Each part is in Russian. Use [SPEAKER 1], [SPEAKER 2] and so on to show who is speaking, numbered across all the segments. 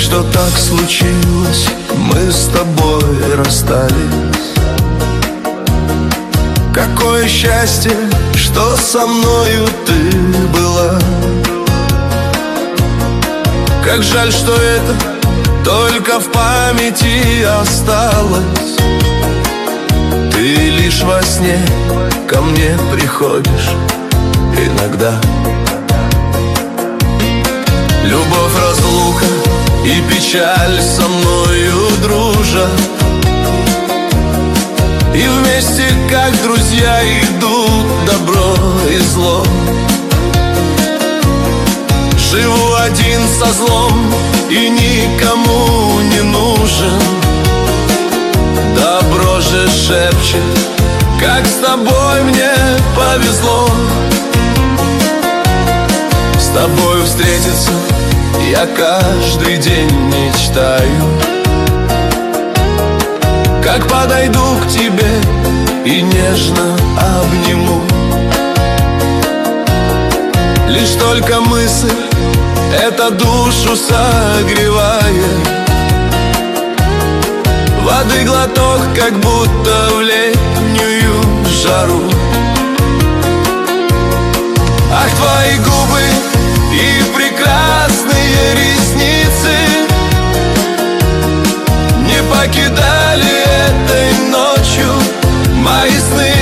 [SPEAKER 1] что так случилось, мы с тобой расстались. Какое счастье, что со мною ты была. Как жаль, что это только в памяти осталось. Ты лишь во сне ко мне приходишь иногда. Любовь, разлука и печаль со мною дружат, и вместе, как друзья, идут добро и зло. Живу один со злом и никому не нужен. Добро же шепчет, как с тобой мне повезло. С тобою встретиться я каждый день мечтаю. Как подойду к тебе и нежно обниму. Лишь только мысль эта душу согревает. Воды глоток, как будто в летнюю жару. Ах, твои губы и прекрасные ресницы не покидали этой ночью мои сны.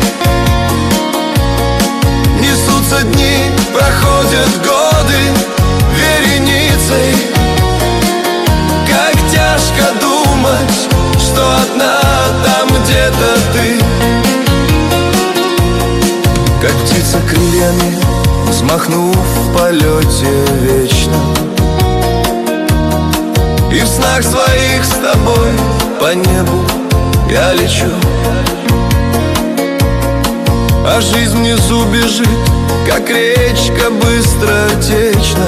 [SPEAKER 1] Несутся дни, проходят годы вереницей. Как тяжко думать, что одна там где-то ты. Как птица крыльями, взмахнув в полете вечно, и в снах своих с тобой по небу я лечу. А жизнь внизу бежит, как речка быстротечна.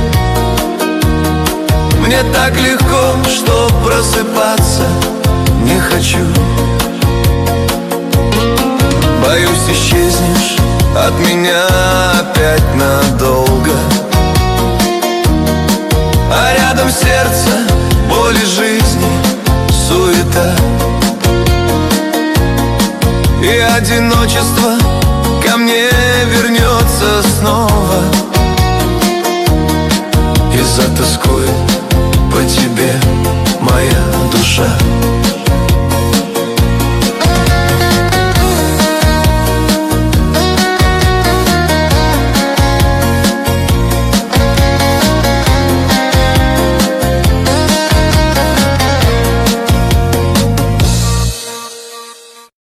[SPEAKER 1] Мне так легко, что просыпаться не хочу. Боюсь, исчезнешь от меня опять надолго, а рядом сердце, боль и жизни, суета. И одиночество ко мне вернется снова и затоскует по тебе моя душа.